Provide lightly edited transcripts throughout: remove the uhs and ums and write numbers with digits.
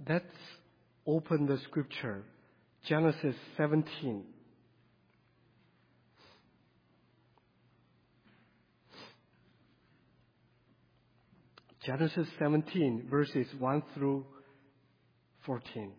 Let's open the scripture, Genesis 17. Genesis 17, verses 1 through 14.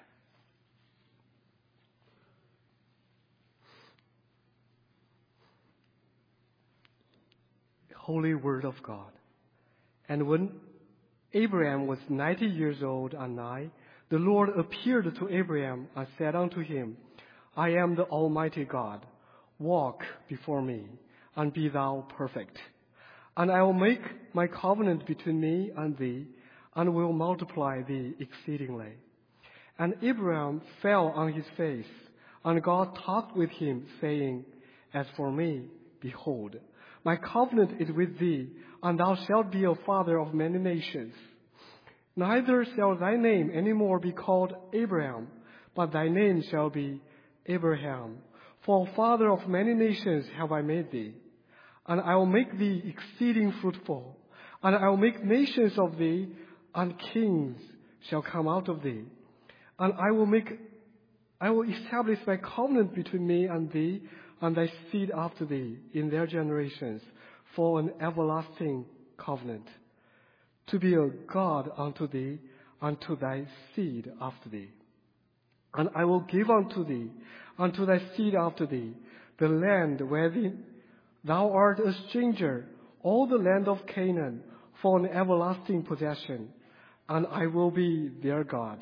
Holy Word of God. And when Abraham was 90 years old and nigh, the Lord appeared to Abraham and said unto him, I am the Almighty God. Walk before me, and be thou perfect. And I will make my covenant between me and thee, and will multiply thee exceedingly. And Abraham fell on his face, and God talked with him, saying, As for me, behold, my covenant is with thee, and thou shalt be a father of many nations. Neither shall thy name any more be called Abraham, but thy name shall be Abraham. For a father of many nations have I made thee. And I will make thee exceeding fruitful, and I will make nations of thee, and kings shall come out of thee. And I will establish my covenant between me and thee, and thy seed after thee in their generations, for an everlasting covenant, to be a God unto thee, and to thy seed after thee. And I will give unto thee, unto thy seed after thee, the land wherein thou art a stranger, all the land of Canaan, for an everlasting possession, and I will be their God.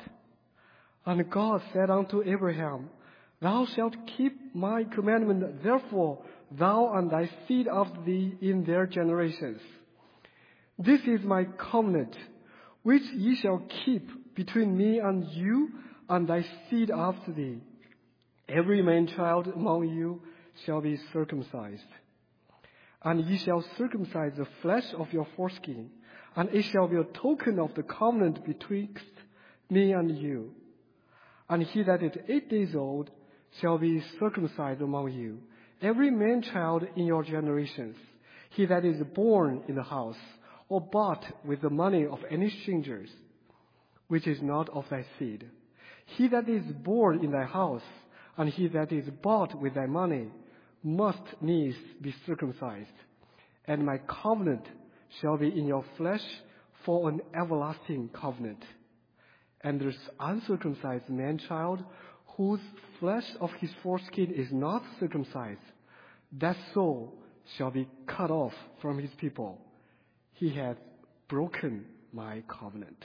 And God said unto Abraham, Thou shalt keep my commandment, therefore thou and thy seed after thee in their generations. This is my covenant, which ye shall keep between me and you and thy seed after thee. Every man-child among you shall be circumcised. And ye shall circumcise the flesh of your foreskin, and it shall be a token of the covenant betwixt me and you. And he that is 8 days old shall be circumcised among you, every man-child in your generations, he that is born in the house, or bought with the money of any strangers, which is not of thy seed. He that is born in thy house, and he that is bought with thy money, must needs be circumcised. And my covenant shall be in your flesh for an everlasting covenant. And the uncircumcised man-child, whose flesh of his foreskin is not circumcised, that soul shall be cut off from his people. He hath broken my covenant.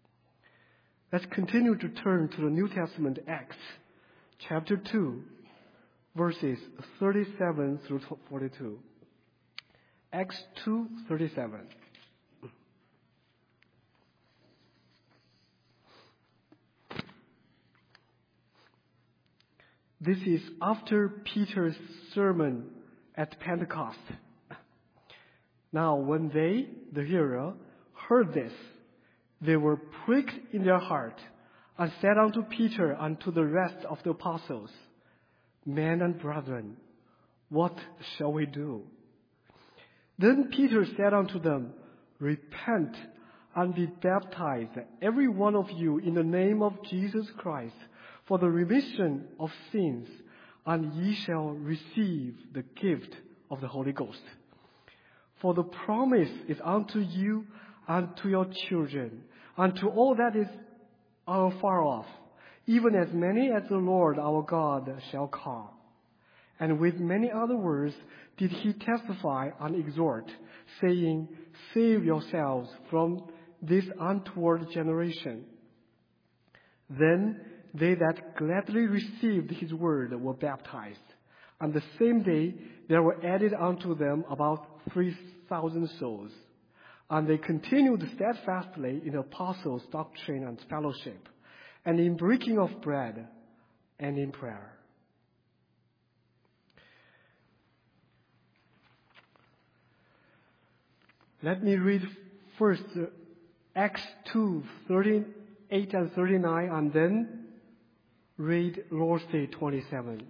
Let's continue to turn to the New Testament, Acts chapter 2, verses 37 through 42. Acts 2:37. This is after Peter's sermon at Pentecost. Now, when they, the hearer, heard this, they were pricked in their heart, and said unto Peter and to the rest of the apostles, Men and brethren, what shall we do? Then Peter said unto them, Repent and be baptized, every one of you, in the name of Jesus Christ, for the remission of sins, and ye shall receive the gift of the Holy Ghost. For the promise is unto you and to your children, and to all that is afar off, even as many as the Lord our God shall call. And with many other words did he testify and exhort, saying, Save yourselves from this untoward generation. Then they that gladly received his word were baptized. And the same day there were added unto them about 3,000 souls. And they continued steadfastly in the apostles' doctrine and fellowship, and in breaking of bread, and in prayer. Let me read first Acts 2:38 and 39, and then read Lord's Day 27.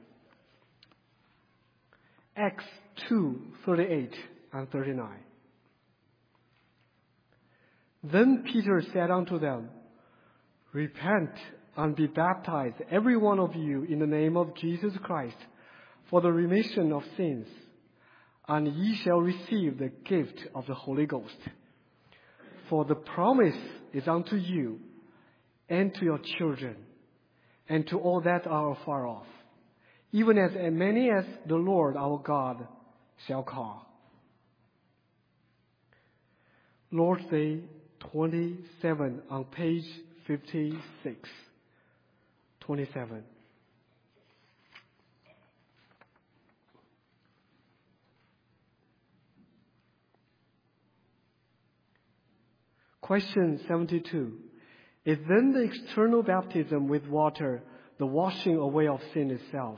Acts 2:38 and 39. Then Peter said unto them, Repent and be baptized, every one of you, in the name of Jesus Christ, for the remission of sins, and ye shall receive the gift of the Holy Ghost. For the promise is unto you, and to your children, and to all that are afar off, even as many as the Lord our God shall call. Lord's Day 27 on page 56. 27. Question 72. Is then the external baptism with water the washing away of sin itself?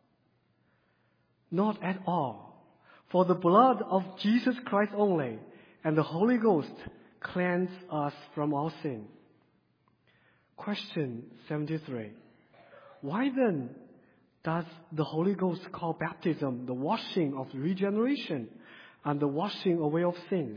Not at all. For the blood of Jesus Christ only and the Holy Ghost cleanse us from all sin. Question 73. Why then does the Holy Ghost call baptism the washing of regeneration and the washing away of sins?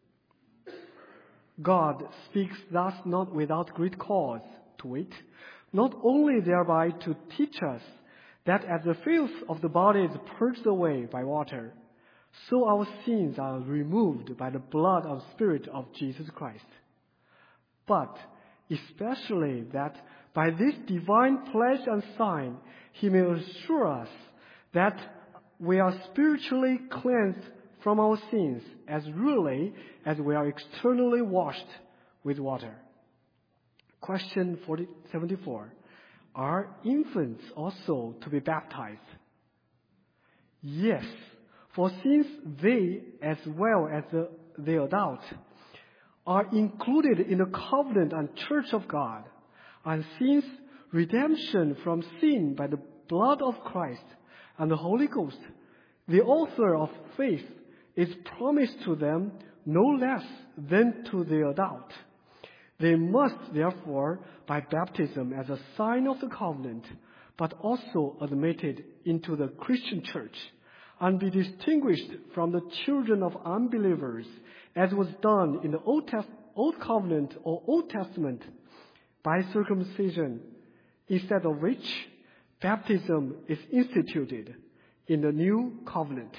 God speaks thus not without great cause, to wit, not only thereby to teach us that as the filth of the body is purged away by water, so our sins are removed by the blood and Spirit of Jesus Christ, but especially that by this divine pledge and sign, He may assure us that we are spiritually cleansed from our sins as really as we are externally washed with water. Question 74. Are infants also to be baptized? Yes, for since they, as well as the adult, are included in the covenant and church of God, and since redemption from sin by the blood of Christ and the Holy Ghost, the author of faith, is promised to them no less than to the adult. They must, therefore, by baptism as a sign of the covenant, but also admitted into the Christian church, and be distinguished from the children of unbelievers, as was done in the Old Covenant or Old Testament, by circumcision, instead of which baptism is instituted in the New Covenant.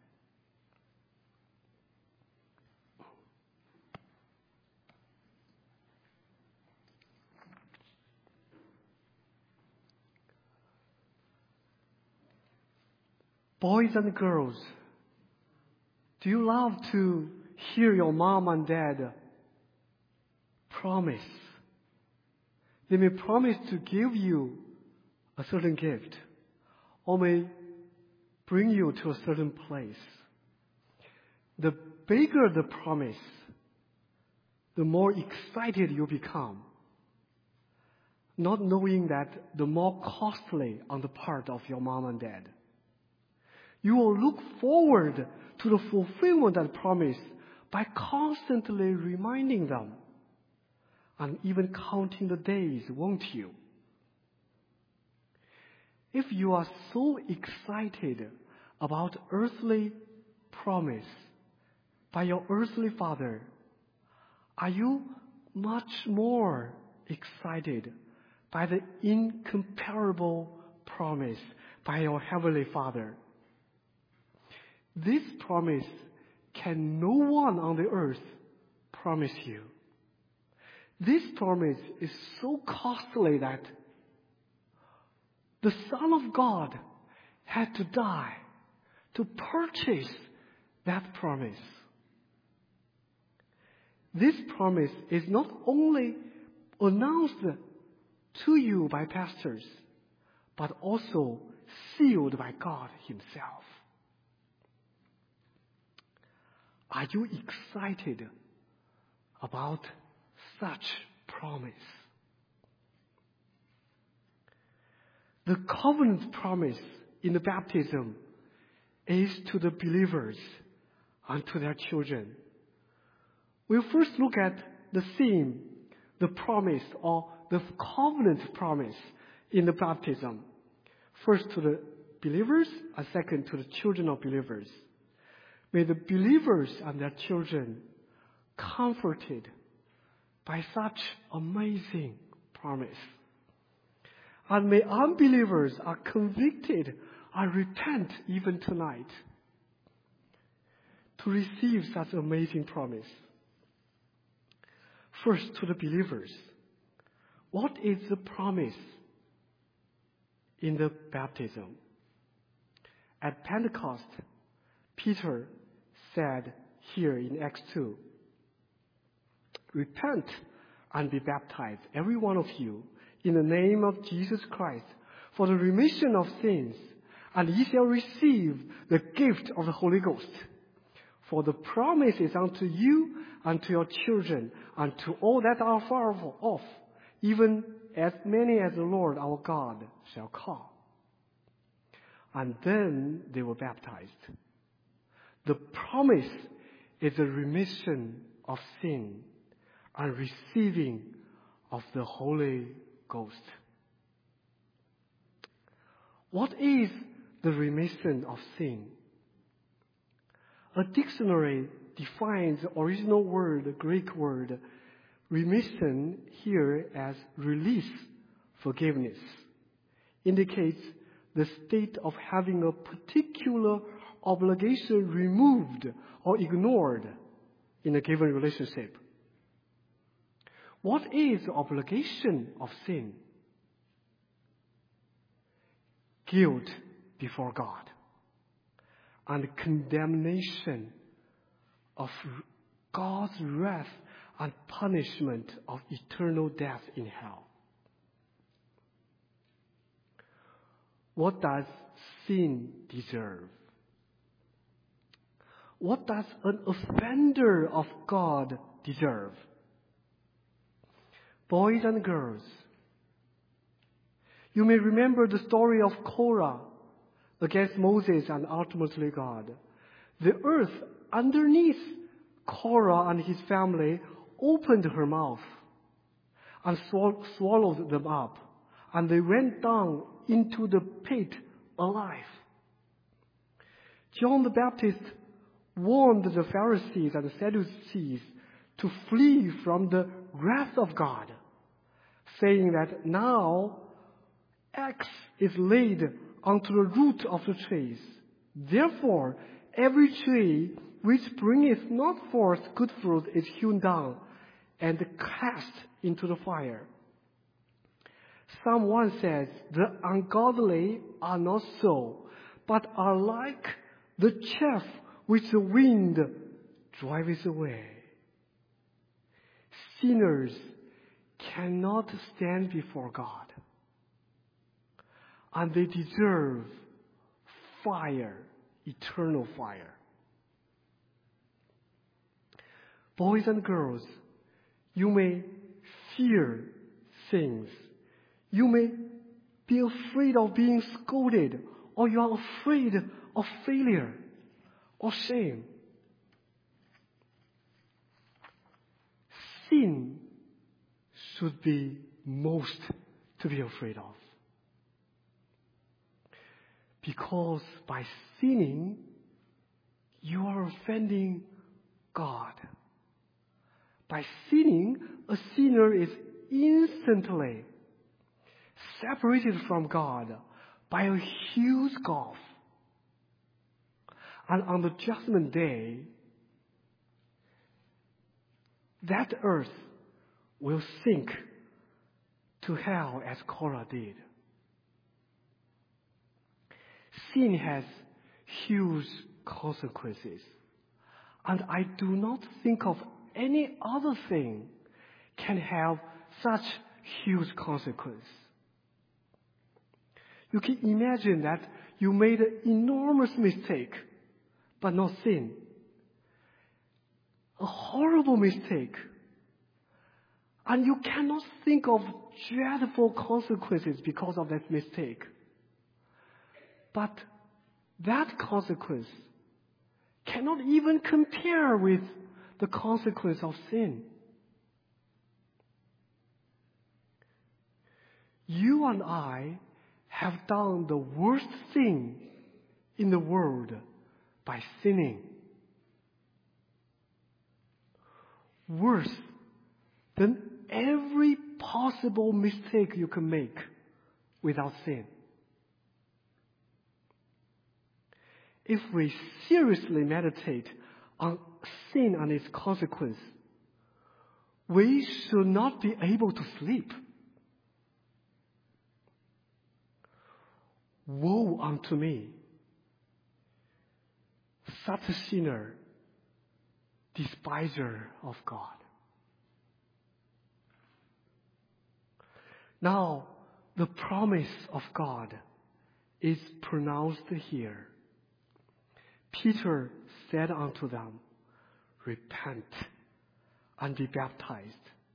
Boys and girls, do you love to hear your mom and dad promise? They may promise to give you a certain gift, or may bring you to a certain place. The bigger the promise, the more excited you become, not knowing that the more costly on the part of your mom and dad. You will look forward to the fulfillment of that promise by constantly reminding them and even counting the days, won't you? If you are so excited about earthly promise by your earthly father, are you much more excited by the incomparable promise by your heavenly Father? This promise can no one on the earth promise you. This promise is so costly that the Son of God had to die to purchase that promise. This promise is not only announced to you by pastors, but also sealed by God Himself. Are you excited about such promise? The covenant promise in the baptism is to the believers and to their children. We'll first look at the theme, the promise, or the covenant promise in the baptism. First to the believers, and second to the children of believers. May the believers and their children comforted by such amazing promise. And may unbelievers are convicted and repent even tonight to receive such amazing promise. First, to the believers, what is the promise in the baptism? At Pentecost, Peter said here in Acts 2, repent and be baptized, every one of you, in the name of Jesus Christ, for the remission of sins, and ye shall receive the gift of the Holy Ghost. For the promise is unto you and to your children, and to all that are far off, even as many as the Lord our God shall call. And then they were baptized. The promise is a remission of sin and receiving of the Holy Ghost. What is the remission of sin? A dictionary defines the original word, the Greek word, remission here as release, forgiveness. Indicates the state of having a particular obligation removed or ignored in a given relationship. What is the obligation of sin? Guilt before God and condemnation of God's wrath and punishment of eternal death in hell. What does sin deserve? What does an offender of God deserve? Boys and girls, you may remember the story of Korah against Moses and ultimately God. The earth underneath Korah and his family opened her mouth and swallowed them up, and they went down into the pit alive. John the Baptist warned the Pharisees and the Sadducees to flee from the wrath of God, saying that now axe is laid unto the root of the trees. Therefore, every tree which bringeth not forth good fruit is hewn down and cast into the fire. Psalm 1 says, the ungodly are not so, but are like the chaff which the wind driveth away. Sinners cannot stand before God, and they deserve fire, eternal fire. Boys and girls, you may fear things. You may be afraid of being scolded, or you are afraid of failure or shame. Sin should be most to be afraid of. Because by sinning, you are offending God. By sinning, a sinner is instantly separated from God by a huge gulf. And on the judgment day, that earth will sink to hell as Korah did. Sin has huge consequences. And I do not think of any other thing can have such huge consequences. You can imagine that you made an enormous mistake, but not sin. A horrible mistake. And you cannot think of dreadful consequences because of that mistake. But that consequence cannot even compare with the consequence of sin. You and I have done the worst thing in the world by sinning. Worse than every possible mistake you can make without sin. If we seriously meditate on sin and its consequence, we should not be able to sleep. Woe unto me, such a sinner, despiser of God. Now, the promise of God is pronounced here. Peter said unto them, repent and be baptized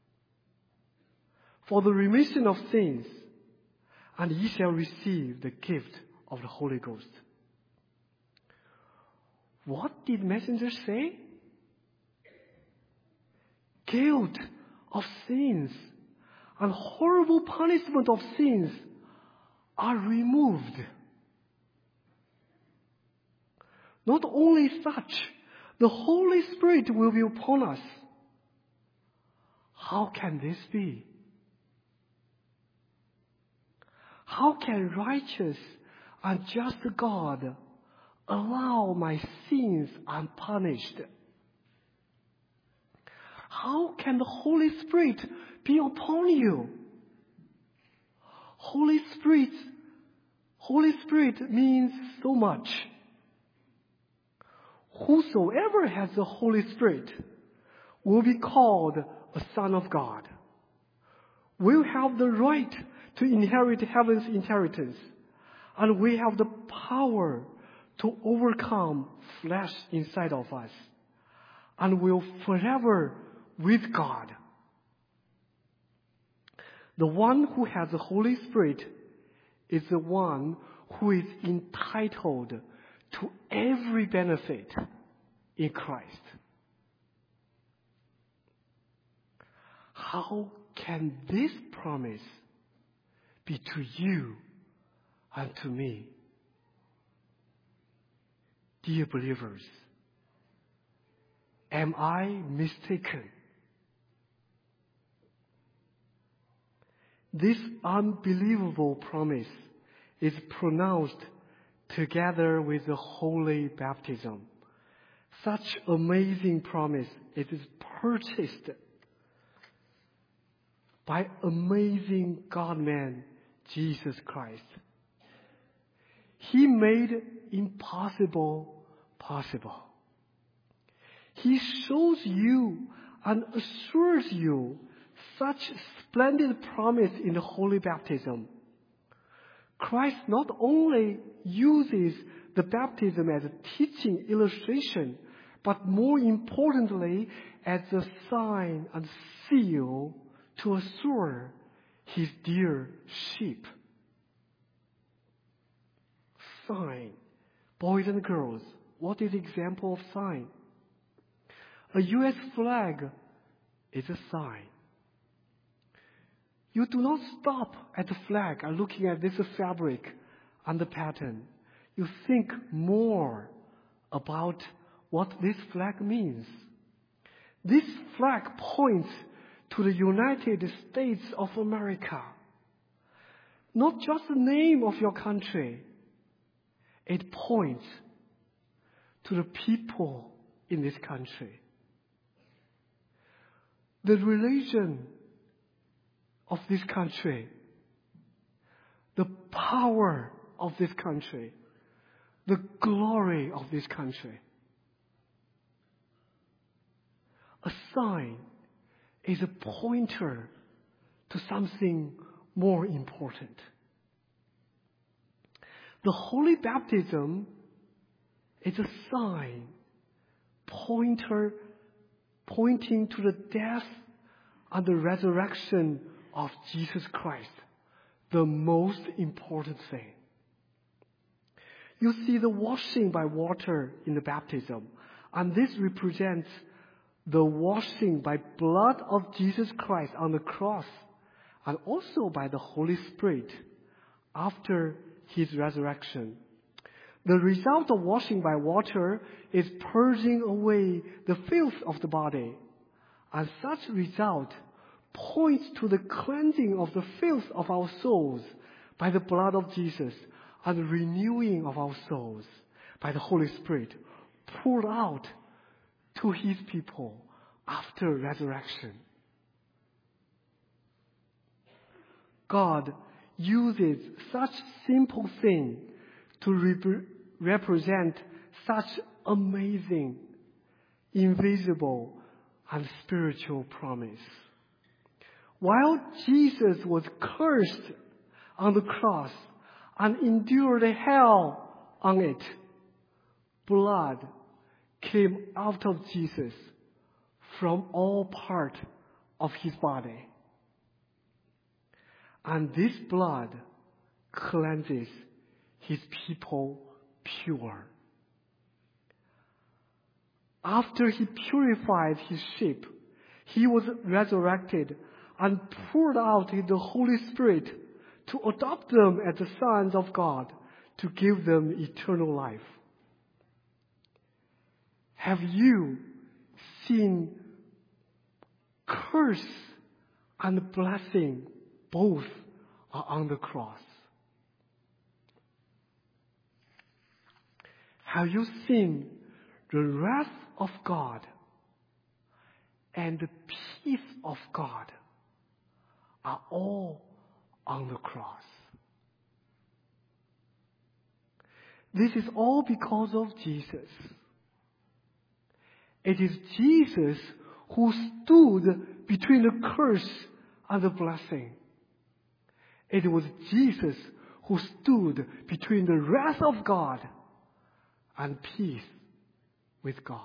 for the remission of sins, and ye shall receive the gift of the Holy Ghost. What did messengers say? Guilt of sins and horrible punishment of sins are removed. Not only such, the Holy Spirit will be upon us. How can this be? How can righteous and just God allow my sins unpunished? How can the Holy Spirit be upon you? Holy Spirit means so much. Whosoever has the Holy Spirit will be called a son of God, will have the right to inherit heaven's inheritance, and we have the power to overcome flesh inside of us, and will forever with God. The one who has the Holy Spirit is the one who is entitled to every benefit in Christ. How can this promise be to you and to me? Dear believers, am I mistaken? This unbelievable promise is pronounced together with the holy baptism. Such amazing promise, it is purchased by amazing God-man, Jesus Christ. He made impossible possible. He shows you and assures you such splendid promise in the holy baptism. Christ not only uses the baptism as a teaching illustration, but more importantly, as a sign and seal to assure his dear sheep. Sign. Boys and girls, what is the example of sign? A U.S. flag is a sign. You do not stop at the flag and looking at this fabric and the pattern. You think more about what this flag means. This flag points to the United States of America. Not just the name of your country. It points to the people in this country. The religion of this country, the power of this country, the glory of this country. A sign is a pointer to something more important. The holy baptism is a sign, pointing to the death and the resurrection of Jesus Christ, the most important thing. You see the washing by water in the baptism, and this represents the washing by blood of Jesus Christ on the cross, and also by the Holy Spirit after his resurrection. The result of washing by water is purging away the filth of the body, and such result points to the cleansing of the filth of our souls by the blood of Jesus and the renewing of our souls by the Holy Spirit poured out to His people after resurrection. God uses such simple thing to represent such amazing, invisible, and spiritual promise. While Jesus was cursed on the cross and endured hell on it, blood came out of Jesus from all parts of His body. And this blood cleanses His people pure. After He purified His sheep, He was resurrected and poured out the Holy Spirit to adopt them as the sons of God, to give them eternal life. Have you seen curse and blessing both are on the cross? Have you seen the wrath of God and the peace of God are all on the cross? This is all because of Jesus. It is Jesus who stood between the curse and the blessing. It was Jesus who stood between the wrath of God and peace with God.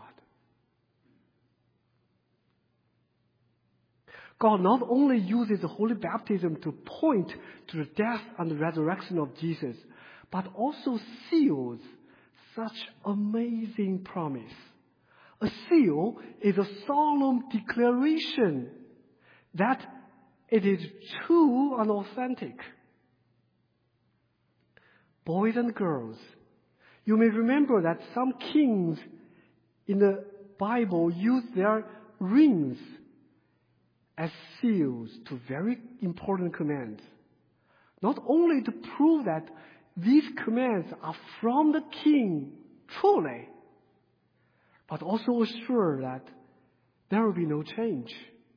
God not only uses the holy baptism to point to the death and the resurrection of Jesus, but also seals such amazing promise. A seal is a solemn declaration that it is true and authentic. Boys and girls, you may remember that some kings in the Bible used their rings as seals to very important commands. Not only to prove that these commands are from the king truly, but also assure that there will be no change.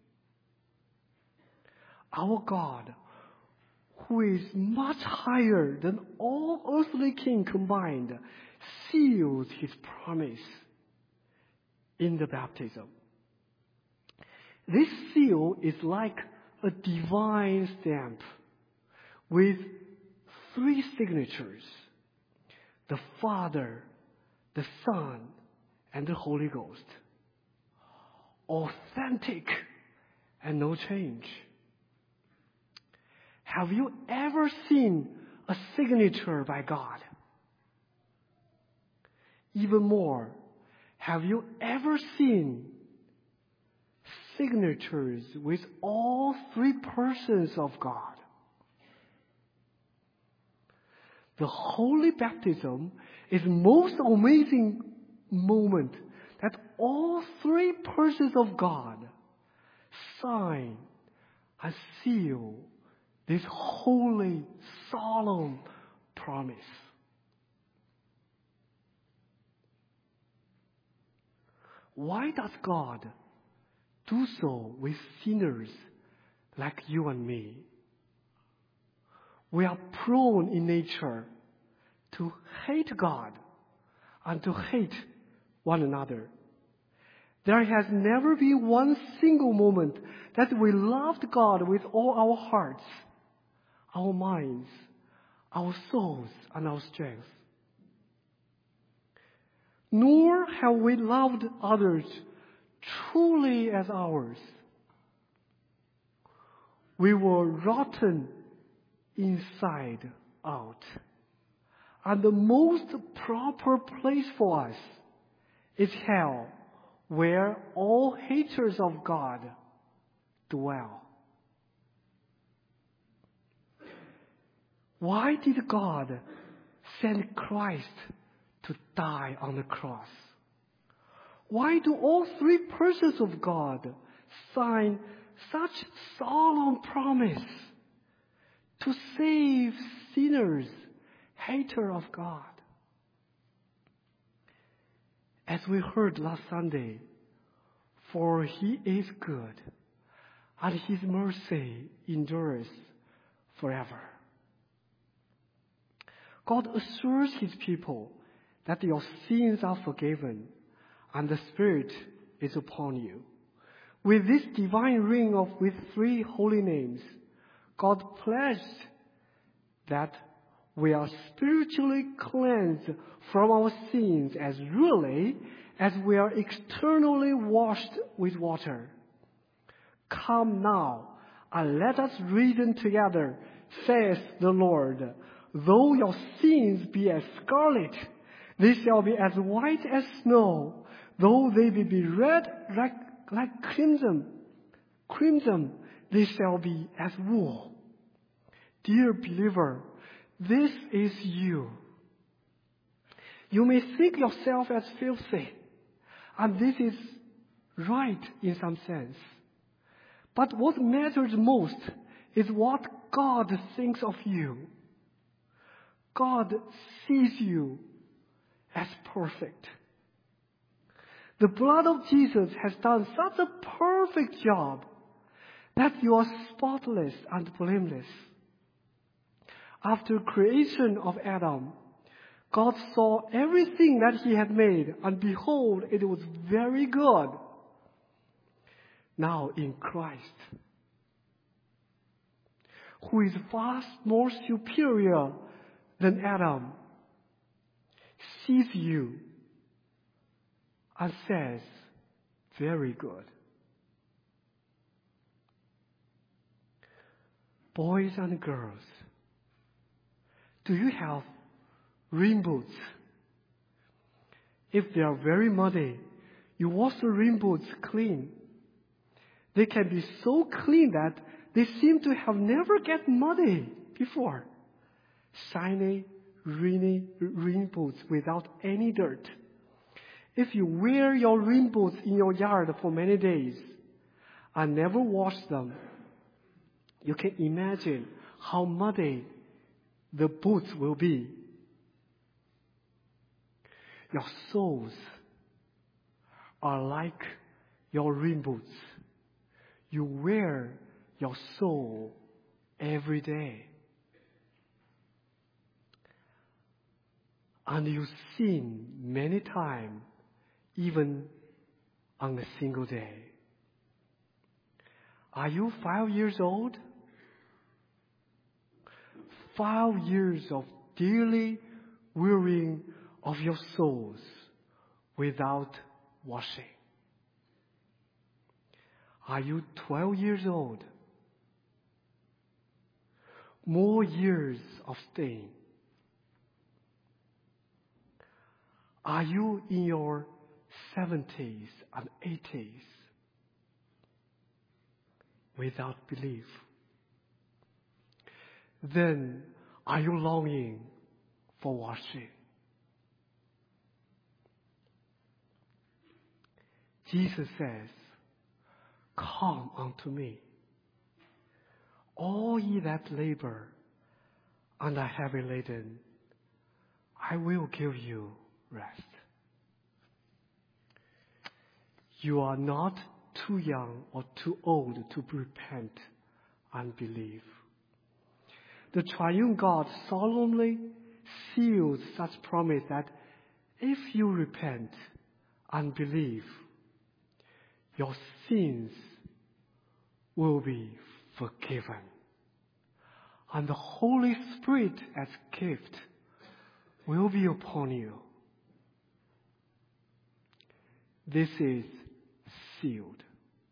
Our God, who is much higher than all earthly kings combined, seals His promise in the baptism. This seal is like a divine stamp with 3 signatures: the Father, the Son, and the Holy Ghost. Authentic and no change. Have you ever seen a signature by God? Even more, have you ever seen signatures with all 3 persons of God? The holy baptism is the most amazing moment that all 3 persons of God sign and seal this holy, solemn promise. Why does God do so with sinners like you and me? We are prone in nature to hate God and to hate one another. There has never been one single moment that we loved God with all our hearts, our minds, our souls, and our strength. Nor have we loved others truly as ours. We were rotten inside out. And the most proper place for us is hell, where all haters of God dwell. Why did God send Christ to die on the cross? Why do all 3 persons of God sign such solemn promise to save sinners, hater of God. As we heard last Sunday, for He is good, and His mercy endures forever. God assures His people that your sins are forgiven, and the Spirit is upon you. With this divine ring with 3 holy names, God pledged that we are spiritually cleansed from our sins as really as we are externally washed with water. Come now, and let us reason together, says the Lord. Though your sins be as scarlet, they shall be as white as snow. Though they be red like crimson, they shall be as wool. Dear believer, this is you. You may think yourself as filthy, and this is right in some sense. But what matters most is what God thinks of you. God sees you as perfect. The blood of Jesus has done such a perfect job that you are spotless and blameless. After creation of Adam, God saw everything that He had made, and behold, it was very good. Now in Christ, who is far more superior than Adam, sees you and says, very good. Boys and girls, do you have rain boots? If they are very muddy, you wash the rain boots clean. They can be so clean that they seem to have never get muddy before. Shiny, rain boots without any dirt. If you wear your rain boots in your yard for many days and never wash them, you can imagine how muddy the boots will be. Your souls are like your rain boots. You wear your soul every day. And you sin many times, even on a single day. Are you 5 years old? 5 years of daily wearing of your souls without washing. Are you 12 years old? More years of staying. Are you in your 70s and 80s without belief? Then are you longing for washing? Jesus says, come unto me, all ye that labor and are heavy laden, I will give you rest. You are not too young or too old to repent and believe. The triune God solemnly seals such promise that if you repent and believe, your sins will be forgiven. And the Holy Spirit as gift will be upon you. This is sealed.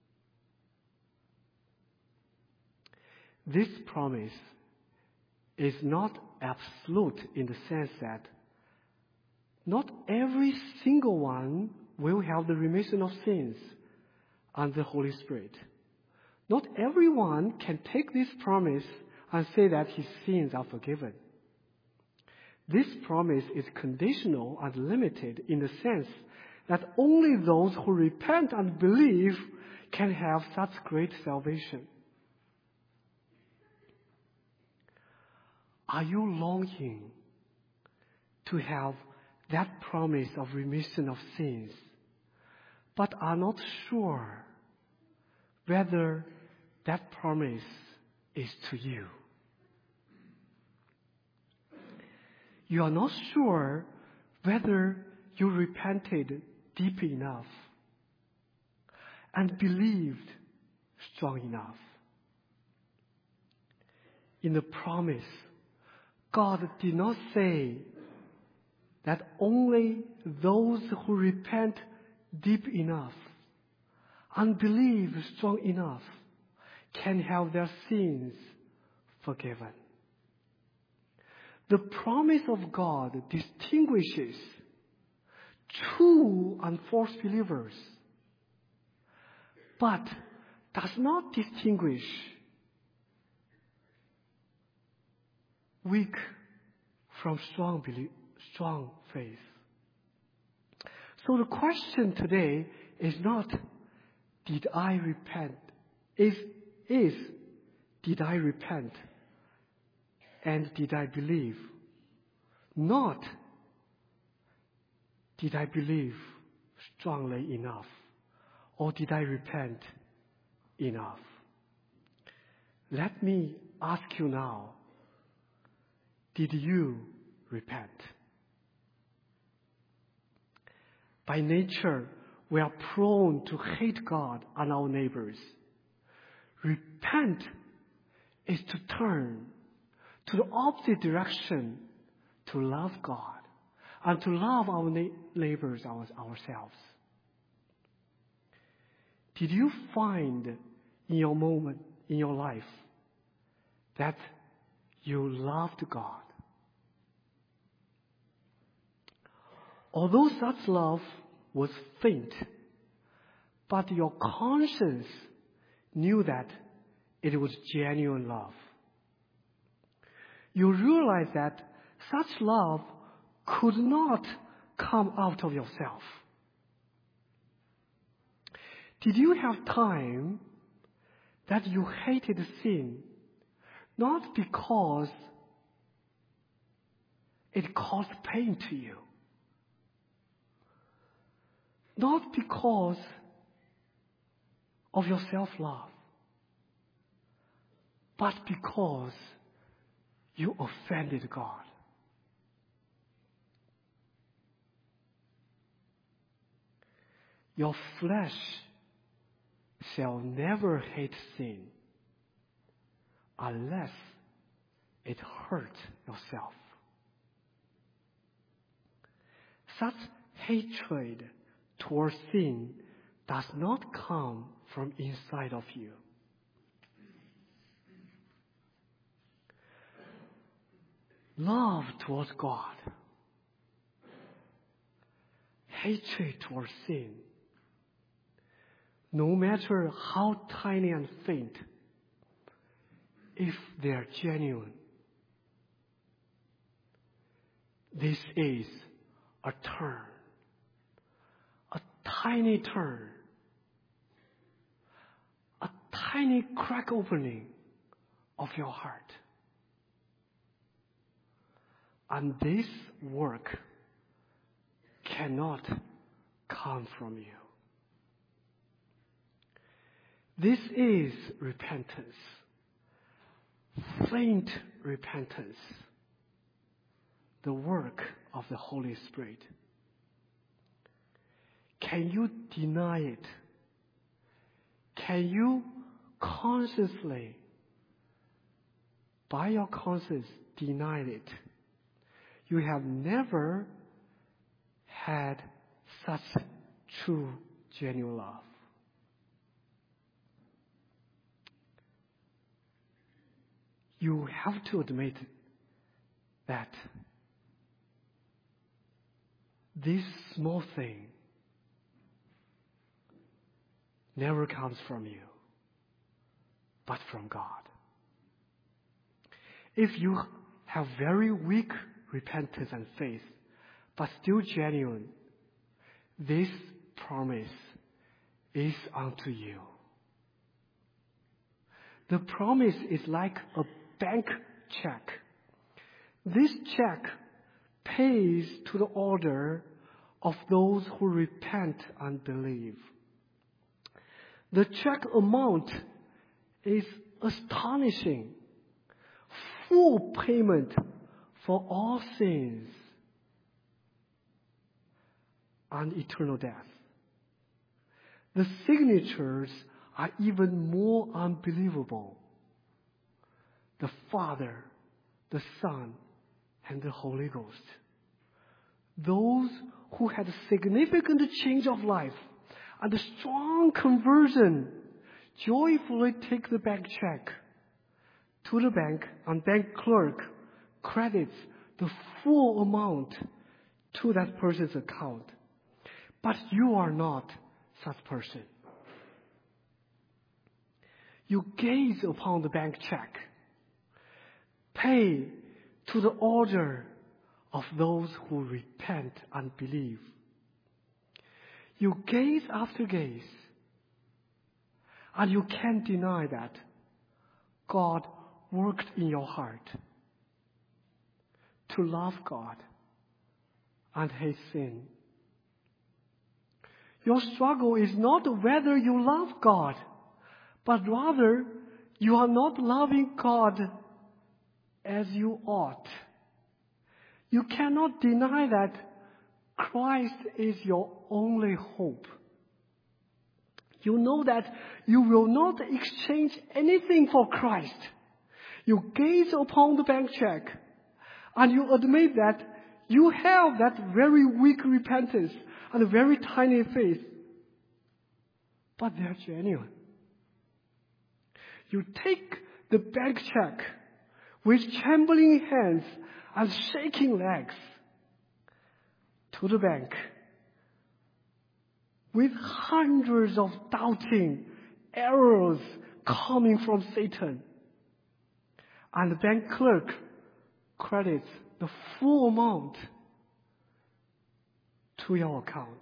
This promise is not absolute in the sense that not every single one will have the remission of sins and the Holy Spirit. Not everyone can take this promise and say that his sins are forgiven. This promise is conditional and limited in the sense that only those who repent and believe can have such great salvation. Are you longing to have that promise of remission of sins, but are not sure whether that promise is to you? You are not sure whether you repented deep enough and believed strong enough. In the promise, God did not say that only those who repent deep enough and believe strong enough can have their sins forgiven. The promise of God distinguishes true and false believers, but does not distinguish weak from strong faith. So the question today is not, did I repent? Is did I repent? And did I believe? Not, did I believe strongly enough? Or did I repent enough? Let me ask you now, did you repent? By nature, we are prone to hate God and our neighbors. Repent is to turn to the opposite direction, to love God and to love our neighbors ourselves. Did you find in your moment, in your life, that you loved God? Although such love was faint, but your conscience knew that it was genuine love. You realize that such love could not come out of yourself. Did you have time that you hated sin, not because it caused pain to you, not because of your self-love, but because you offended God? Your flesh shall never hate sin unless it hurts yourself. Such hatred towards sin does not come from inside of you. Love towards God, hatred towards sin, no matter how tiny and faint, if they are genuine, this is a turn, a tiny turn, a tiny crack opening of your heart. And this work cannot come from you. This is repentance, faint repentance, the work of the Holy Spirit. Can you deny it? Can you consciously, by your conscience, deny it? You have never had such true, genuine love. You have to admit that this small thing never comes from you, but from God. If you have very weak repentance and faith, but still genuine, this promise is unto you. The promise is like a bank check. This check pays to the order of those who repent and believe. The check amount is astonishing. Full payment for all sins and eternal death. The signatures are even more unbelievable. The Father, the Son, and the Holy Ghost. Those who had a significant change of life and a strong conversion joyfully take the bank check to the bank, and bank clerk credits the full amount to that person's account. But you are not such person. You gaze upon the bank check, pay to the order of those who repent and believe. You gaze after gaze, and you can't deny that God worked in your heart to love God and hate sin. Your struggle is not whether you love God, but rather you are not loving God as you ought. You cannot deny that Christ is your only hope. You know that you will not exchange anything for Christ. You gaze upon the bank check and you admit that you have that very weak repentance and a very tiny faith. But they're genuine. You take the bank check with trembling hands and shaking legs to the bank with hundreds of doubting arrows coming from Satan. And the bank clerk credits the full amount to your account.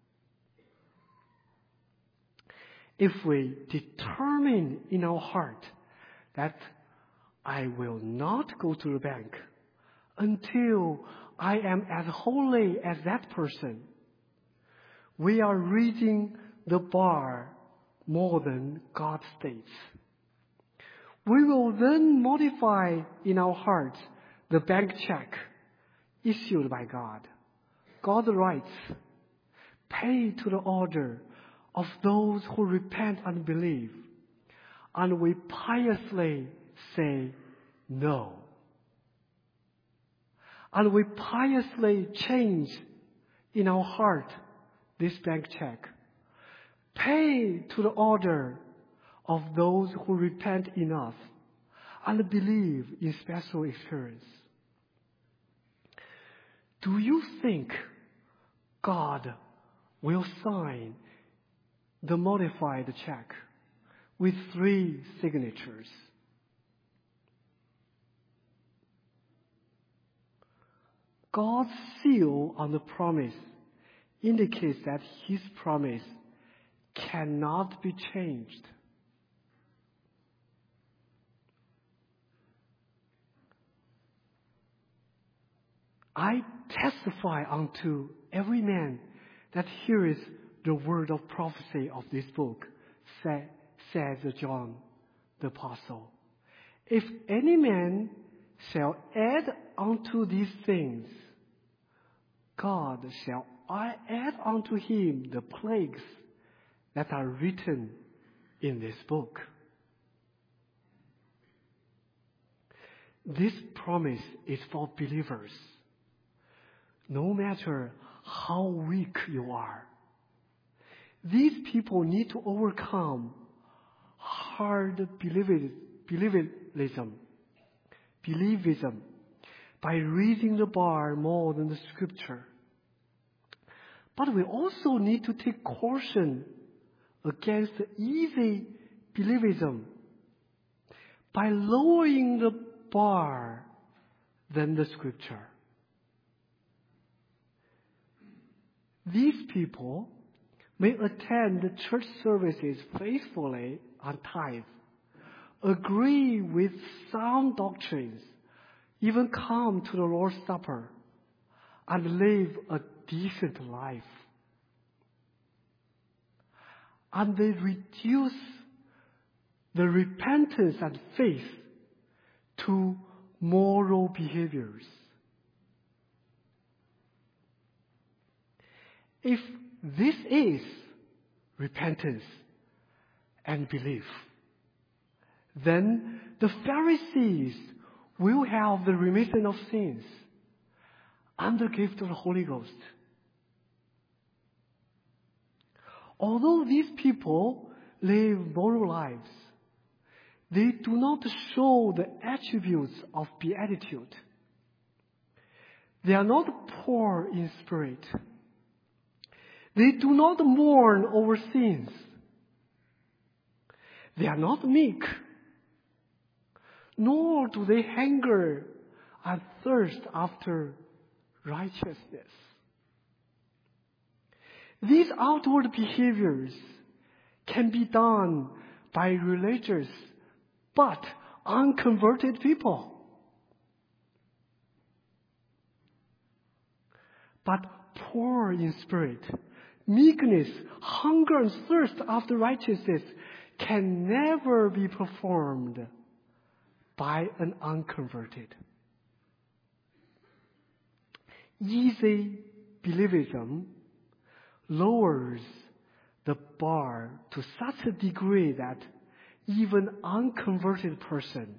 If we determine in our heart that I will not go to the bank until I am as holy as that person, we are reading the bar more than God states. We will then modify in our hearts the bank check issued by God. God writes, pay to the order of those who repent and believe. And we piously say no. And we piously change in our heart this bank check. Pay to the order of those who repent enough and believe in special experience. Do you think God will sign the modified check with 3 signatures? God's seal on the promise indicates that His promise cannot be changed. I testify unto every man that heareth the word of prophecy of this book, says John the Apostle. If any man shall add unto these things, God shall add unto him the plagues that are written in this book. This promise is for believers. No matter how weak you are, these people need to overcome hard believism by reading the bar more than the scripture. But we also need to take caution against easy believism by lowering the bar than the scripture. These people may attend the church services faithfully on tithe, agree with sound doctrines, even come to the Lord's Supper, and live a decent life. And they reduce the repentance and faith to moral behaviors. If this is repentance and belief, then the Pharisees will have the remission of sins and the gift of the Holy Ghost. Although these people live moral lives, they do not show the attributes of beatitude. They are not poor in spirit. They do not mourn over sins. They are not meek, nor do they hunger and thirst after righteousness. These outward behaviors can be done by religious but unconverted people. But poor in spirit, meekness, hunger, and thirst after righteousness can never be performed by an unconverted. Easy believism lowers the bar to such a degree that even unconverted person,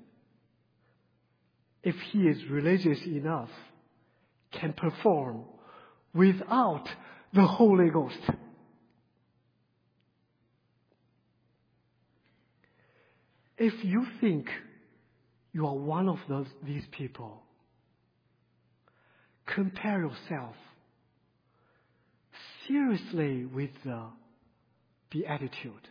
if he is religious enough, can perform without the Holy Ghost. If you think you are one of these people, compare yourself seriously with the beatitude.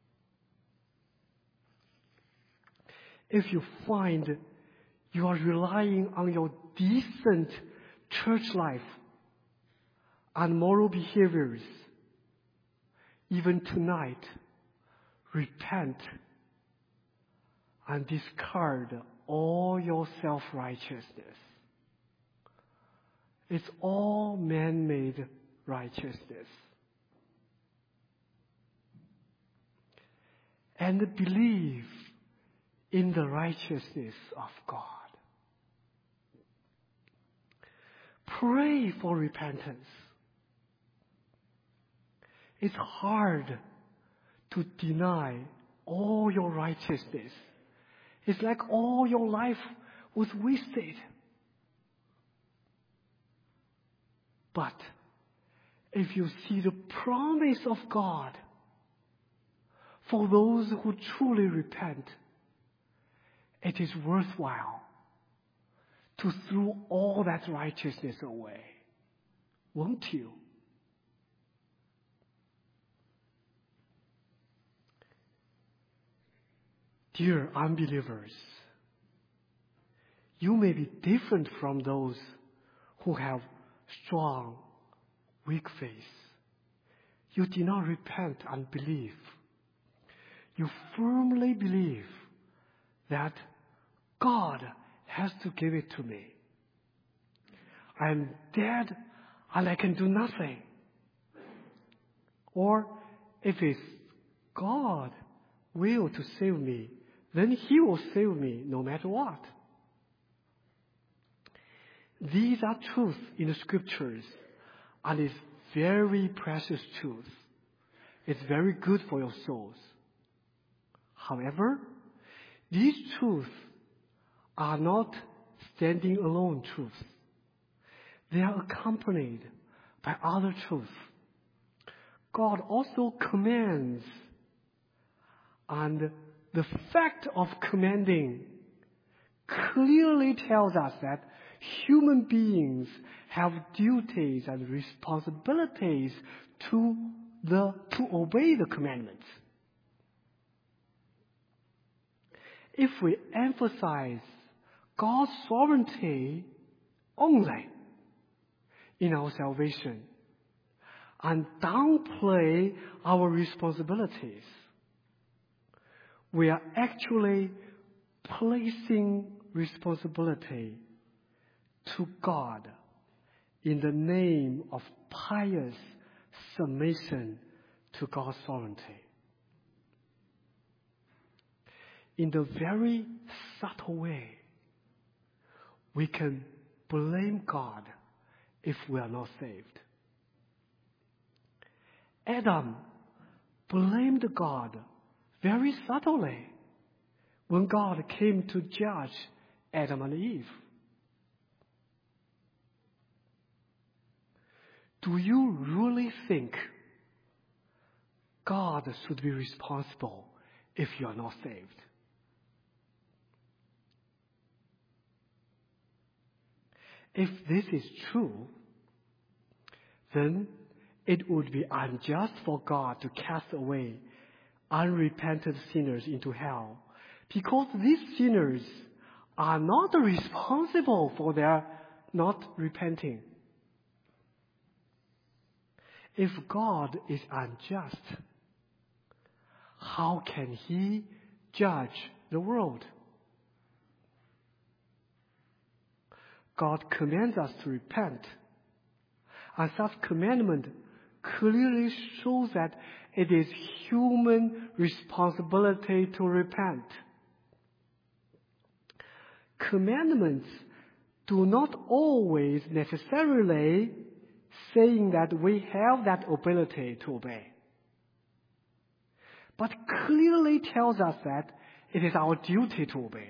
If you find you are relying on your decent church life and moral behaviors, even tonight, repent and discard all your self-righteousness. It's all man-made righteousness. And believe in the righteousness of God. Pray for repentance. It's hard to deny all your righteousness. It's like all your life was wasted. But if you see the promise of God for those who truly repent, it is worthwhile to throw all that righteousness away. Won't you? Dear unbelievers, you may be different from those who have strong, weak faith. You did not repent and believe. You firmly believe that God has to give it to me. I am dead and I can do nothing. Or if it's God will to save me, then He will save me no matter what. These are truths in the scriptures, and it's very precious truth. It's very good for your souls. However, these truths are not standing alone truths. They are accompanied by other truths. God also commands, and the fact of commanding clearly tells us that human beings have duties and responsibilities to obey the commandments. If we emphasize God's sovereignty only in our salvation and downplay our responsibilities, we are actually placing responsibility to God in the name of pious submission to God's sovereignty. In the very subtle way, we can blame God if we are not saved. Adam blamed God very subtly when God came to judge Adam and Eve. Do you really think God should be responsible if you are not saved? If this is true, then it would be unjust for God to cast away unrepentant sinners into hell, because these sinners are not responsible for their not repenting. If God is unjust, how can He judge the world? God commands us to repent, and such commandment clearly shows that it is human responsibility to repent. Commandments do not always necessarily saying that we have that ability to obey, but clearly tells us that it is our duty to obey.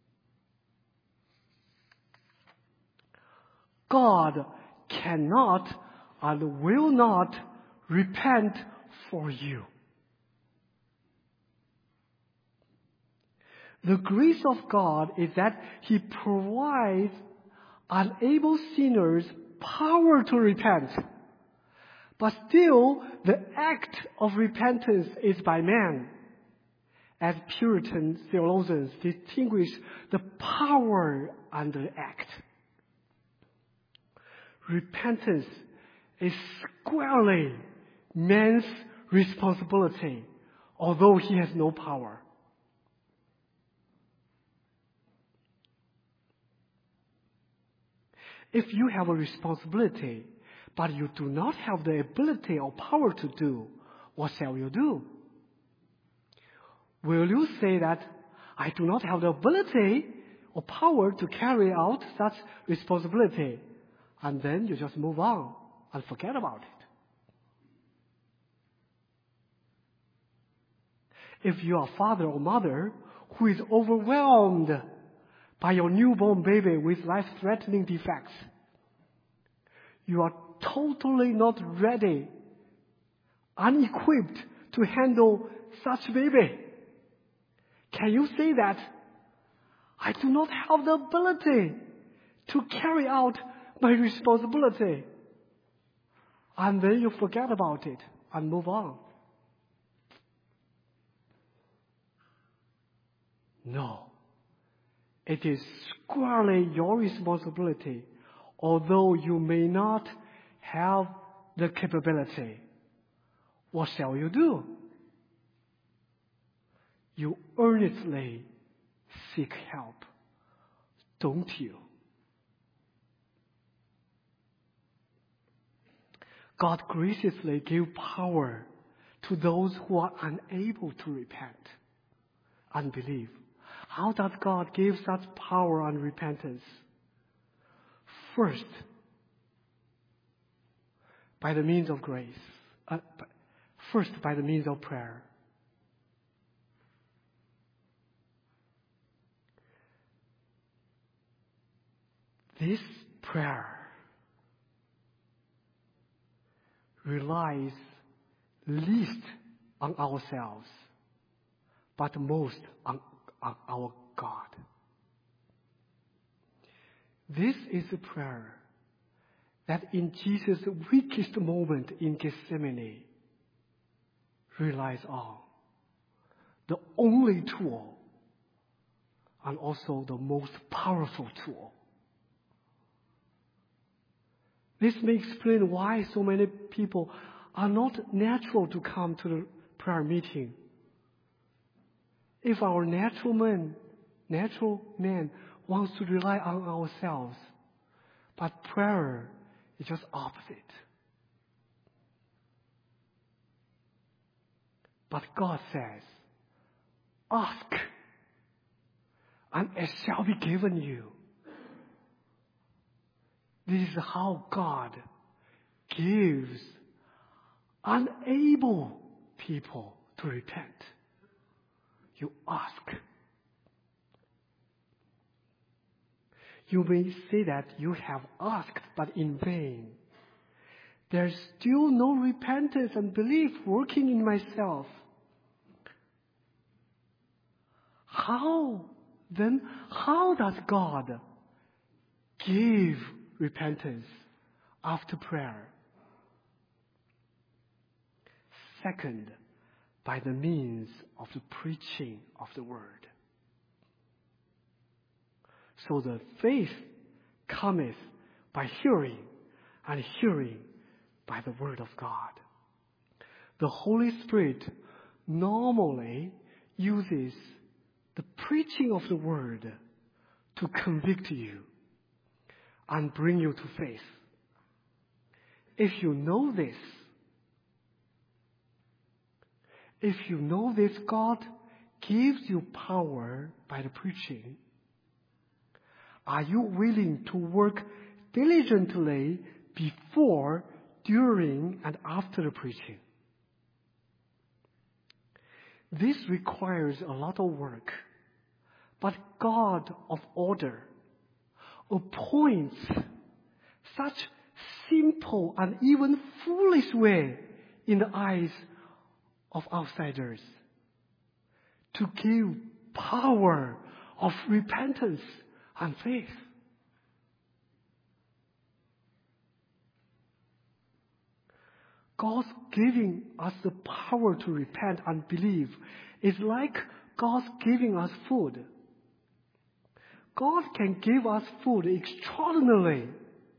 God cannot and will not repent for you. The grace of God is that He provides unable sinners power to repent. But still, the act of repentance is by man. As Puritan theologians distinguish the power and the act. Repentance is squarely man's responsibility, although he has no power. If you have a responsibility, but you do not have the ability or power to do, what shall you do? Will you say that I do not have the ability or power to carry out such responsibility, and then you just move on and forget about it? If you are a father or mother who is overwhelmed by your newborn baby with life-threatening defects, you are totally not ready, unequipped to handle such baby. Can you say that I do not have the ability to carry out my responsibility? And then you forget about it and move on. No. It is squarely your responsibility, although you may not have the capability. What shall you do? You earnestly seek help, don't you? God graciously gives power to those who are unable to repent and believe. How does God give such power and repentance? First, by the means of grace. First, by the means of prayer. This prayer relies least on ourselves, but most on our God. This is a prayer that in Jesus' weakest moment in Gethsemane relies on. The only tool and also the most powerful tool. This may explain why so many people are not natural to come to the prayer meeting. If our natural man Natural man wants to rely on ourselves. But prayer is just opposite. But God says, ask, and it shall be given you. This is how God gives unable people to repent. You ask. You may say that you have asked, but in vain. There's still no repentance and belief working in myself. How does God give repentance after prayer? Second, by the means of the preaching of the word. So the faith cometh by hearing, and hearing by the word of God. The Holy Spirit normally uses the preaching of the word to convict you and bring you to faith. If you know this, God gives you power by the preaching. Are you willing to work diligently before, during, and after the preaching? This requires a lot of work. But God of order appoints such simple and even foolish way in the eyes of outsiders to give power of repentance and faith. God's giving us the power to repent and believe is like God's giving us food. God can give us food extraordinarily,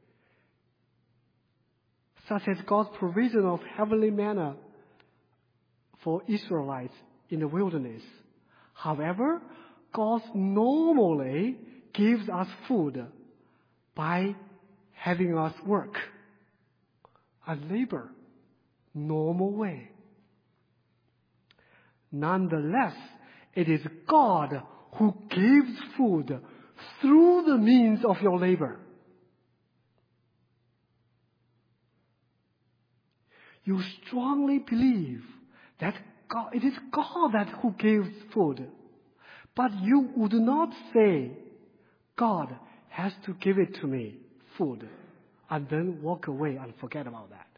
such as God's provision of heavenly manna for Israelites in the wilderness. However, God normally gives us food by having us work and labor, normal way. Nonetheless, it is God who gives food through the means of your labor. You strongly believe that it is God who gives food. But you would not say, God has to give it to me, food, and then walk away and forget about that.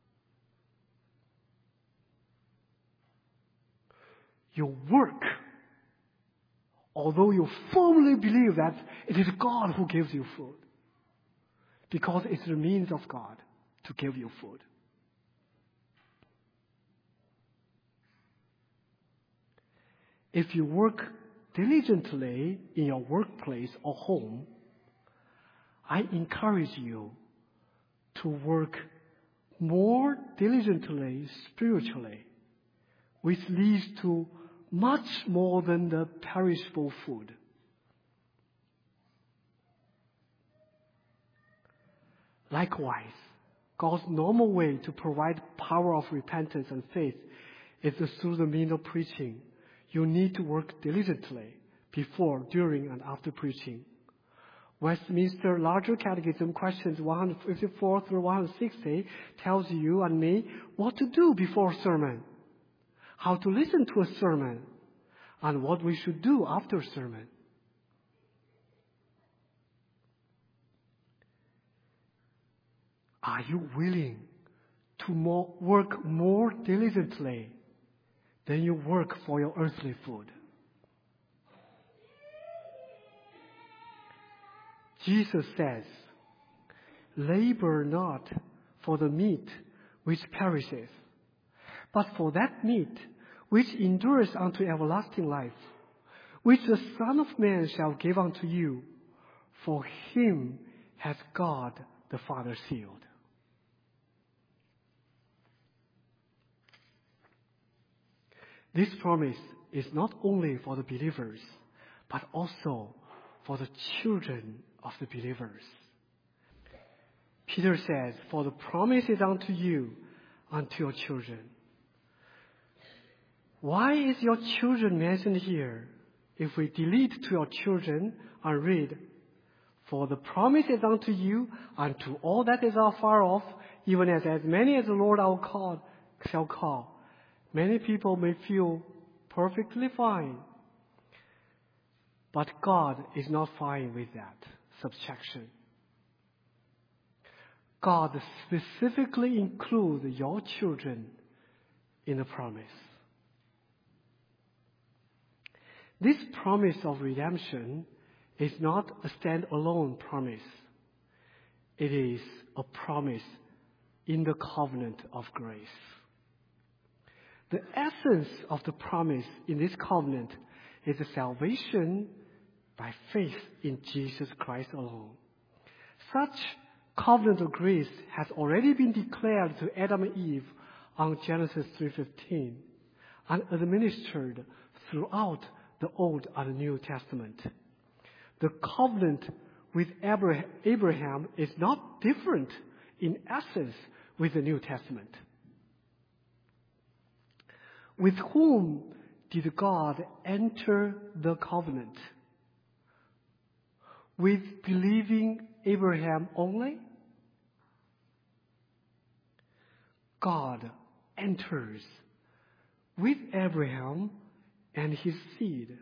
You work, although you firmly believe that it is God who gives you food, because it's the means of God to give you food. If you work diligently in your workplace or home, I encourage you to work more diligently spiritually, which leads to much more than the perishable food. Likewise, God's normal way to provide power of repentance and faith is through the means of preaching. You need to work diligently before, during, and after preaching. Westminster Larger Catechism questions 154 through 160 tells you and me what to do before a sermon, how to listen to a sermon, and what we should do after a sermon. Are you willing to work more diligently than you work for your earthly food? Jesus says, labor not for the meat which perisheth, but for that meat which endures unto everlasting life, which the Son of Man shall give unto you, for him hath God the Father sealed. This promise is not only for the believers, but also for the children of the believers. Peter says, for the promise is unto you, unto your children. Why is your children mentioned here? If we delete to your children and read, for the promise is unto you, unto all that is afar off, even as many as the Lord our God shall call. Many people may feel perfectly fine. But God is not fine with that subtraction. God specifically includes your children in the promise. This promise of redemption is not a standalone promise. It is a promise in the covenant of grace. The essence of the promise in this covenant is the salvation by faith in Jesus Christ alone. Such covenant of grace has already been declared to Adam and Eve on Genesis 3:15 and administered throughout the Old and New Testament. The covenant with Abraham is not different in essence with the New Testament. With whom did God enter the covenant? With believing Abraham only? God enters with Abraham and his seed.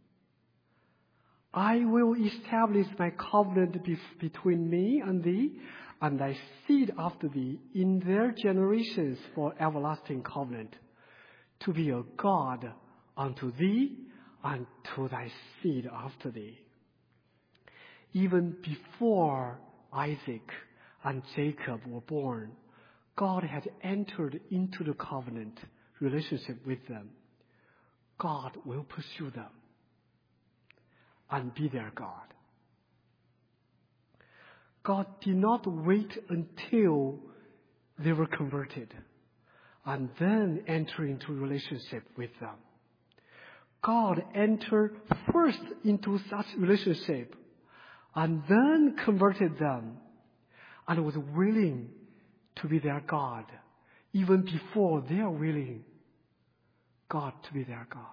I will establish my covenant between me and thee, and thy seed after thee in their generations for everlasting covenant, to be a God unto thee and to thy seed after thee. Even before Isaac and Jacob were born, God had entered into the covenant relationship with them. God will pursue them and be their God. God did not wait until they were converted and then enter into relationship with them. God entered first into such relationship and then converted them and was willing to be their God even before they are willing God to be their God.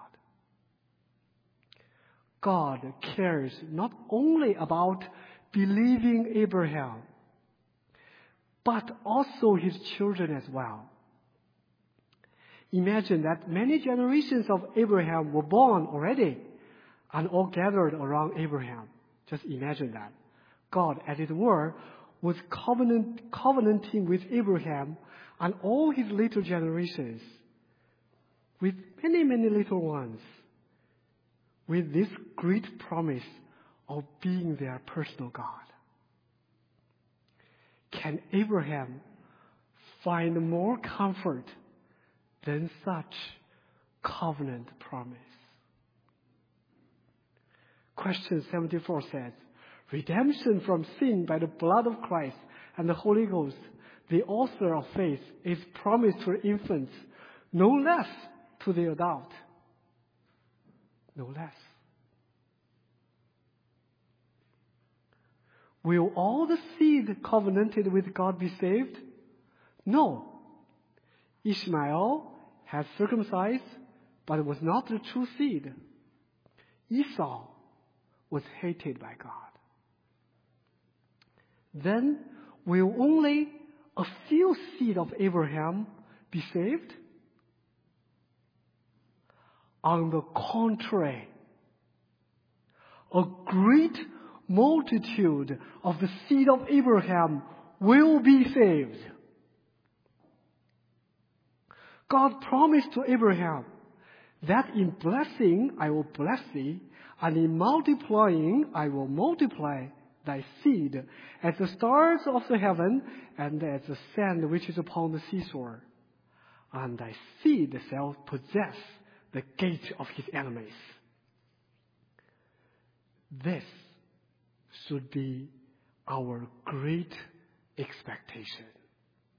God cares not only about believing Abraham, but also his children as well. Imagine that many generations of Abraham were born already and all gathered around Abraham. Just imagine that. God, as it were, was covenanting with Abraham and all his later generations with many, many little ones, with this great promise of being their personal God. Can Abraham find more comfort than such covenant promise? Question 74 says, redemption from sin by the blood of Christ and the Holy Ghost, the author of faith, is promised to infants, no less to the adult. No less. Will all the seed covenanted with God be saved? No. Ishmael had circumcised, but it was not the true seed. Esau was hated by God. Then will only a few seed of Abraham be saved? On the contrary, a great multitude of the seed of Abraham will be saved. God promised to Abraham that in blessing I will bless thee, and in multiplying I will multiply thy seed as the stars of the heaven and as the sand which is upon the seashore. And thy seed shall possess the gate of his enemies. This should be our great expectation.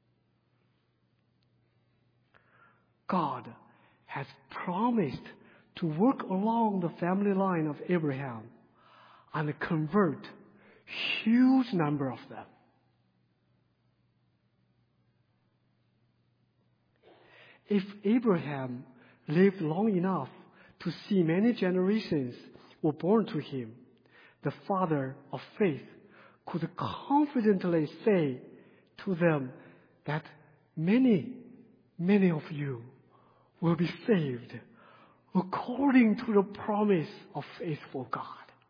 God has promised to work along the family line of Abraham and convert huge number of them. If Abraham lived long enough to see many generations were born to him, the father of faith could confidently say to them that many of you will be saved according to the promise of faithful God.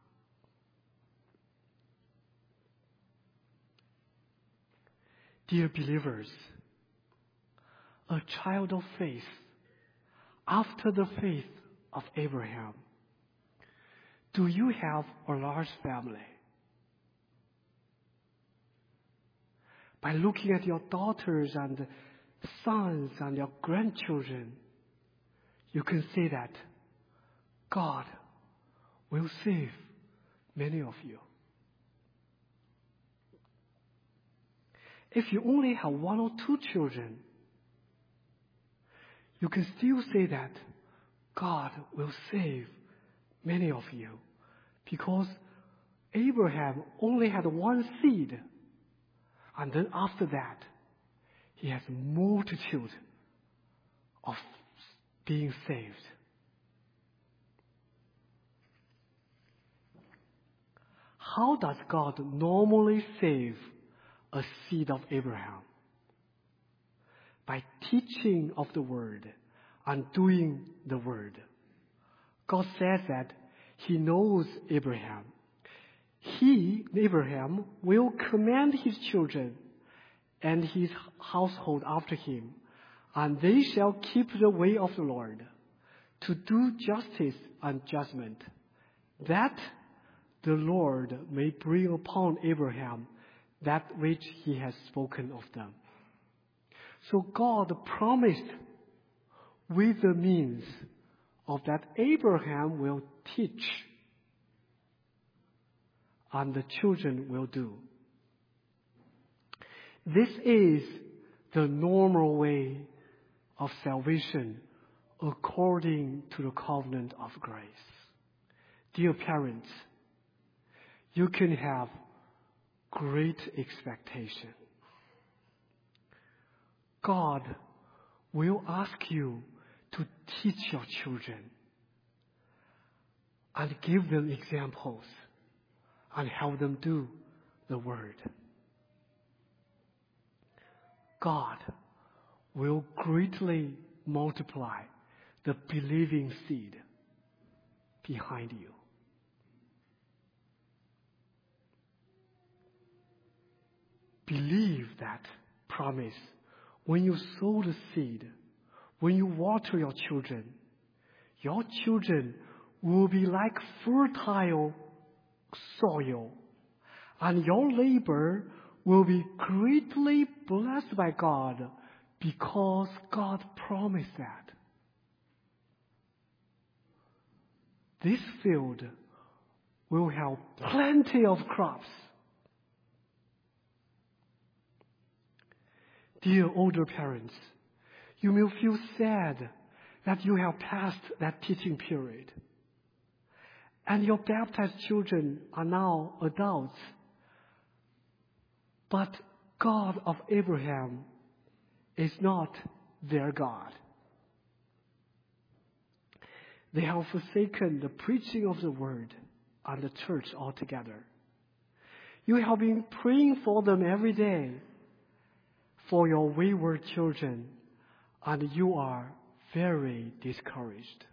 Dear believers, a child of faith, after the faith of Abraham, do you have a large family? By looking at your daughters and sons and your grandchildren, you can say that God will save many of you. If you only have one or two children, you can still say that God will save many of you, because Abraham only had one seed, and then after that, he has a multitude of being saved. How does God normally save a seed of Abraham? By teaching of the word and doing the word. God says that he knows Abraham. He, Abraham, will command his children and his household after him, and they shall keep the way of the Lord, to do justice and judgment, that the Lord may bring upon Abraham that which he has spoken of them. So God promised with the means of that Abraham will teach and the children will do. This is the normal way of salvation according to the covenant of grace. Dear parents, you can have great expectation. God will ask you to teach your children and give them examples and help them do the word. God will greatly multiply the believing seed behind you. Believe that promise. When you sow the seed, when you water your children will be like fertile soil, and your labor will be greatly blessed by God, because God promised that. This field will have plenty of crops. Dear older parents, you may feel sad that you have passed that teaching period, and your baptized children are now adults. But God of Abraham is not their God. They have forsaken the preaching of the word and the church altogether. You have been praying for them every day, for your wayward children, and you are very discouraged.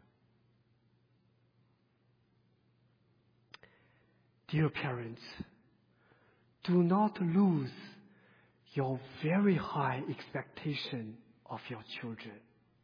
Dear parents, do not lose your very high expectation of your children.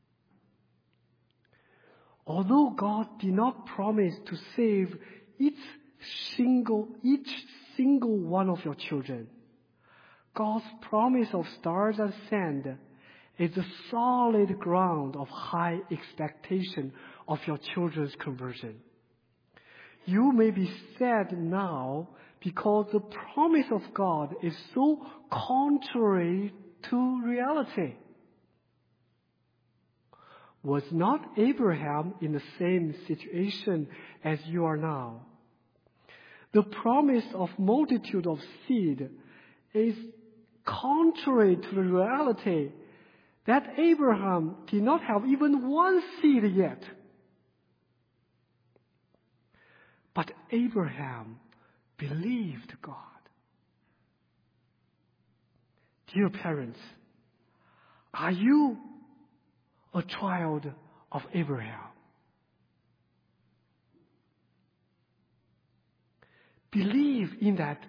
Although God did not promise to save each single one of your children, God's promise of stars and sand is the solid ground of high expectation of your children's conversion. You may be sad now because the promise of God is so contrary to reality. Was not Abraham in the same situation as you are now? The promise of multitude of seed is contrary to the reality that Abraham did not have even one seed yet. But Abraham believed God. Dear parents, are you a child of Abraham? Believe in that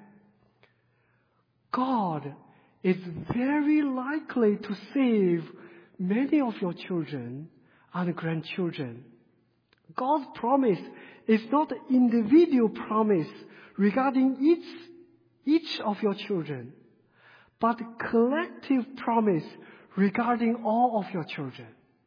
God is very likely to save many of your children and grandchildren. God's promise is not an individual promise regarding each of your children, but a collective promise regarding all of your children.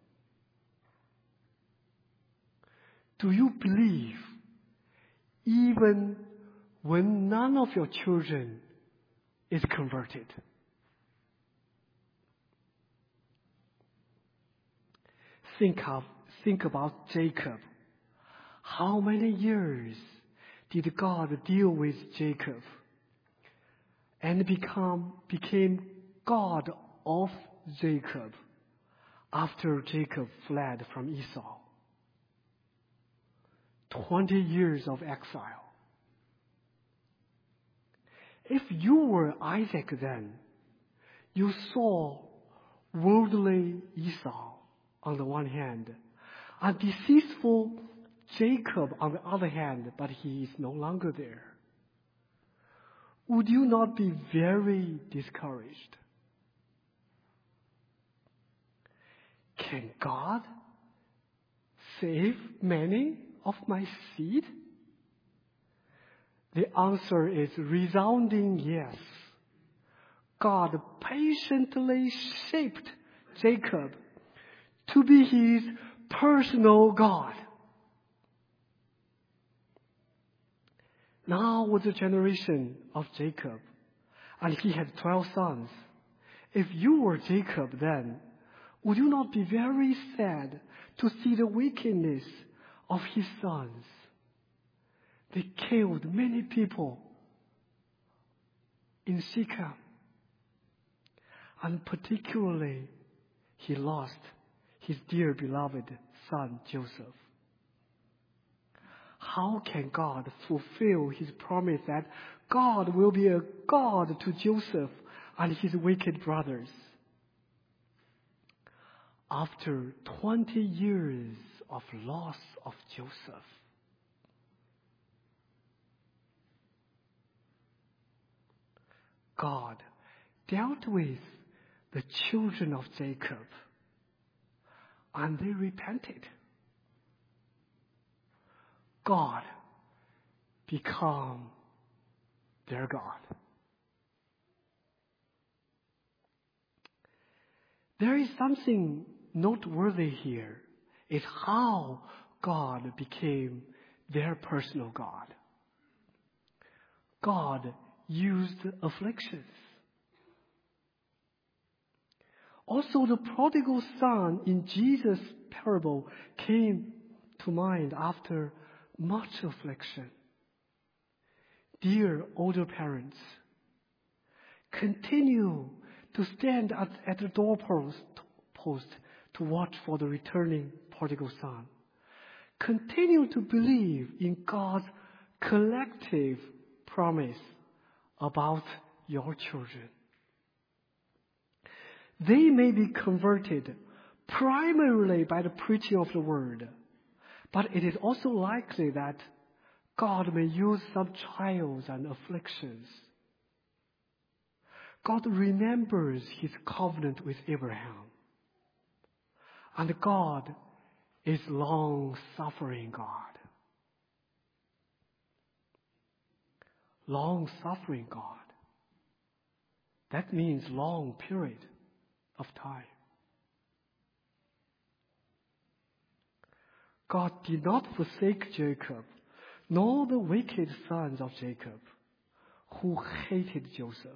Do you believe even when none of your children is converted? Think about Jacob. How many years did God deal with Jacob and became God of Jacob after Jacob fled from Esau? 20 years of exile. If you were Isaac then, you saw worldly Esau on the one hand, and deceitful Jacob on the other hand, but he is no longer there. Would you not be very discouraged? Can God save many of my seed? The answer is resounding yes. God patiently shaped Jacob to be his personal God. Now was the generation of Jacob, and he had 12 sons. If you were Jacob then, would you not be very sad to see the wickedness of his sons? They killed many people in Shechem, and particularly he lost his dear beloved son Joseph. How can God fulfill his promise that God will be a God to Joseph and his wicked brothers? After 20 years of loss of Joseph, God dealt with the children of Jacob, and they repented. God became their God. There is something noteworthy here, is how God became their personal God. God used afflictions. Also, the prodigal son in Jesus' parable came to mind after much affliction. Dear older parents, continue to stand at the doorpost to watch for the returning prodigal son. Continue to believe in God's collective promise about your children. They may be converted primarily by the preaching of the word, but it is also likely that God may use some trials and afflictions. God remembers his covenant with Abraham. And God is long-suffering God. Long-suffering God. That means long period of time. God did not forsake Jacob, nor the wicked sons of Jacob, who hated Joseph.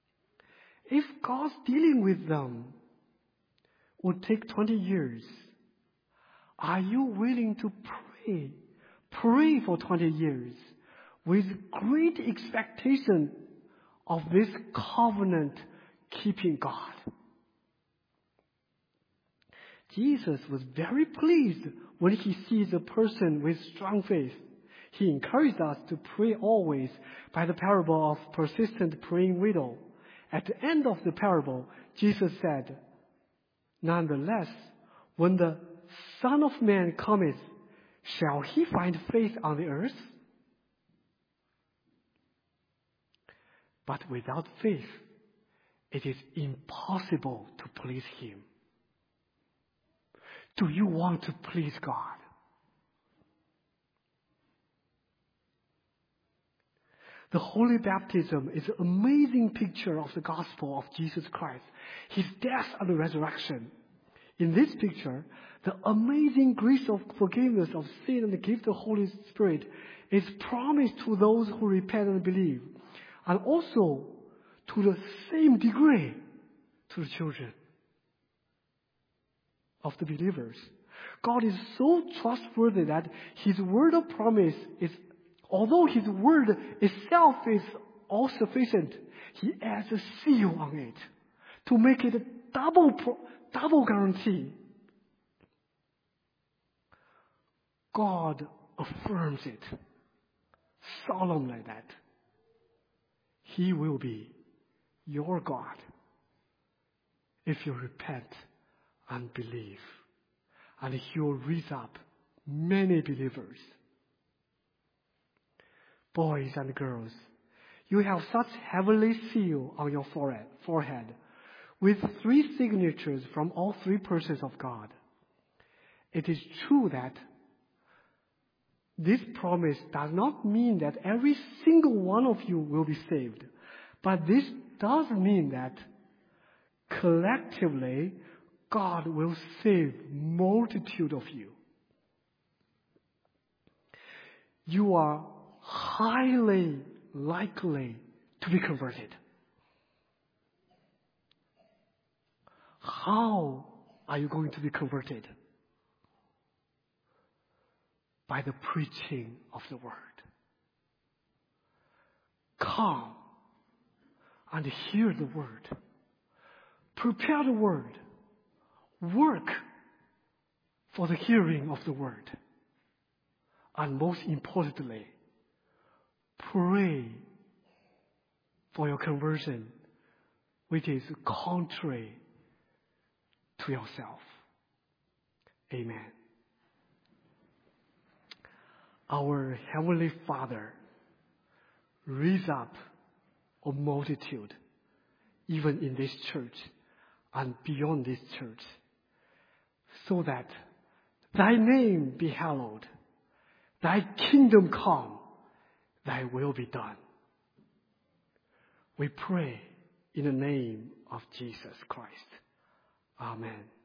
If God's dealing with them would take 20 years, Are you willing to pray for 20 years with great expectation of this covenant-keeping God? Jesus was very pleased when he sees a person with strong faith. He encouraged us to pray always by the parable of persistent praying widow. At the end of the parable, Jesus said, "Nonetheless, when the Son of Man cometh, shall he find faith on the earth?" But without faith, it is impossible to please him. Do you want to please God? The Holy Baptism is an amazing picture of the gospel of Jesus Christ, his death and resurrection. In this picture, the amazing grace of forgiveness of sin and the gift of the Holy Spirit is promised to those who repent and believe, and also to the same degree to the children of the believers. God is so trustworthy that his word of promise is, although his word itself is all sufficient, he adds a seal on it to make it a double guarantee. God affirms it solemnly that he will be your God if you repent and believe, and he will raise up many believers. Boys and girls, you have such heavenly seal on your forehead with 3 signatures from all 3 persons of God. It is true that this promise does not mean that every single one of you will be saved, but this does mean that collectively God will save multitude of you. You are highly likely to be converted. How are you going to be converted? By the preaching of the word. Come and hear the word. Prepare the word. Work for the hearing of the word. And most importantly, pray for your conversion, which is contrary to yourself. Amen. Our Heavenly Father, raise up a multitude, even in this church and beyond this church, so that thy name be hallowed, thy kingdom come, thy will be done. We pray in the name of Jesus Christ. Amen.